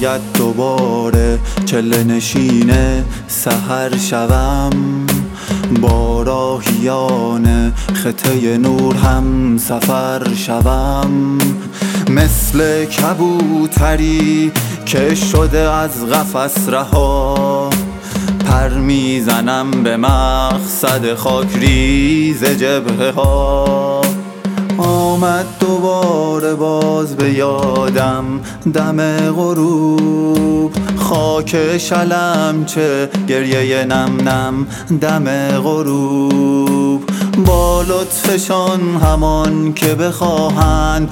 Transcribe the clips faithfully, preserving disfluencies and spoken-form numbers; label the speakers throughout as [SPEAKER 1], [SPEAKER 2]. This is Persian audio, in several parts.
[SPEAKER 1] شاید دوباره چله نشینه سحر شوم، با راهیان خطه نور هم سفر شوم. مثل کبوتری که شده از قفس رها، پر میزنم به مقصد خاکریز جبهه ها. آمد دوباره باز به یادم دم غروب، خاک شلمچه گریه نم نم دم غروب. با لطفشان همان که بخواهند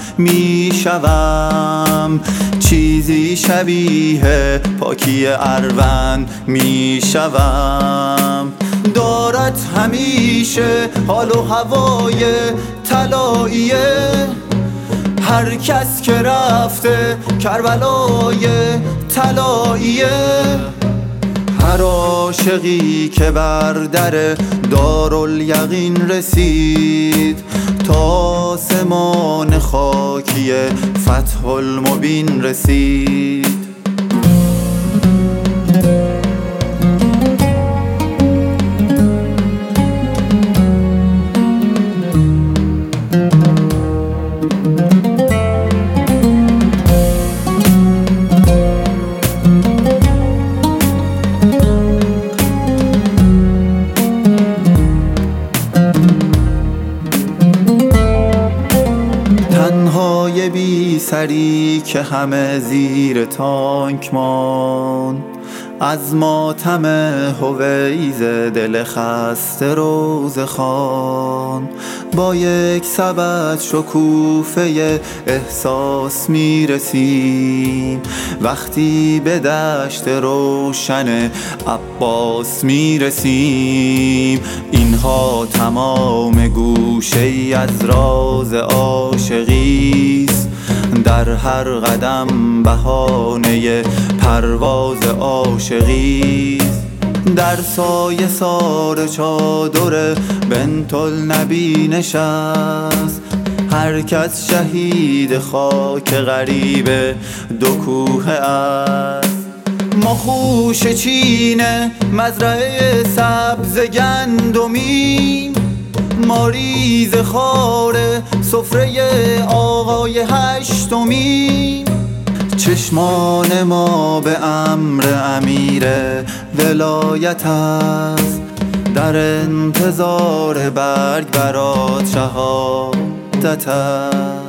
[SPEAKER 1] میشوم، چیزی شبیه پاکی اروند میشوم. دارد همیشه حال و هوای طلاییه، هر کس که رفته کربلای طلاییه. هر عاشقی که بر در دارالیقین رسید، تا آسمان خاکی فتح المبین رسید. تنهای بی سری که همه زیر تانک ماند، از ماتم هویز دل خسته روز خان. با یک سبد شکوفه احساس میرسیم، وقتی به دشت روشن عباس میرسیم. اینها تمام گوشه ای از راز عاشقیست، در هر قدم بهانه پرواز عاشقیست. در سایه سار چادر بنت النبی نشست، هر کس شهید خاک غریب دو کوه است. ما خوش چین مزرعه سبز گندمیم، ما ریز خار سفره آقای هشتمیم. چشمان ما به امر امیر ولایت است، در انتظار برگ برات شهادت است.